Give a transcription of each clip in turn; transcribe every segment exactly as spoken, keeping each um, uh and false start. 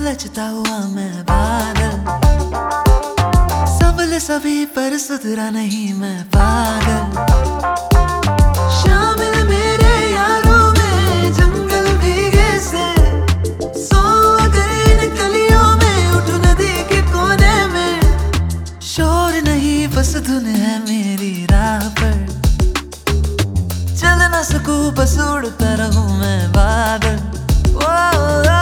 उलझता हुआ मैं बादल, संभले सभी पर सुधरा नहीं मैं पागल। शामिल मेरे यारों में जंगल भीगे से, सो गए इन गलियों में उठ नदी के कोने में। शोर नहीं बस धुन है मेरी राह पर, चल न सकूं बस उड़ता रहूं मैं बादल। ओ, ओ,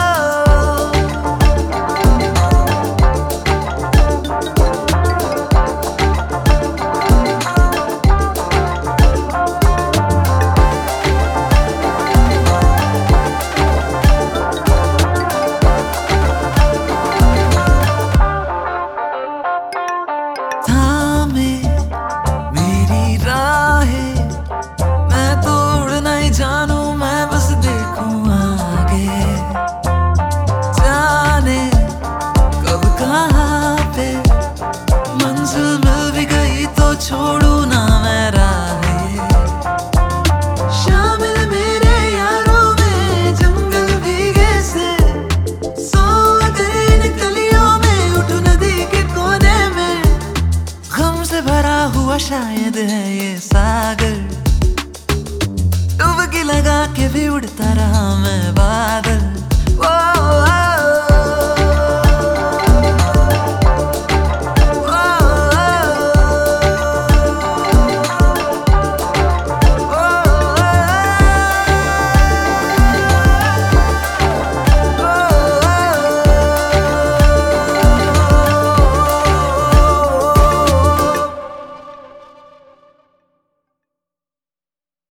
जानू मैं बस देखूं आगे, जाने कब कहाँ पे मंजिल मिल भी गई तो छोड़ू ना मैं राहें। शामिल मेरे यारों में जंगल भीगे से, सो गए इन गलियों में उठ नदी के कोने में। गम से भरा हुआ शायद है ये सागर, डुबकी लगा के भी उड़ता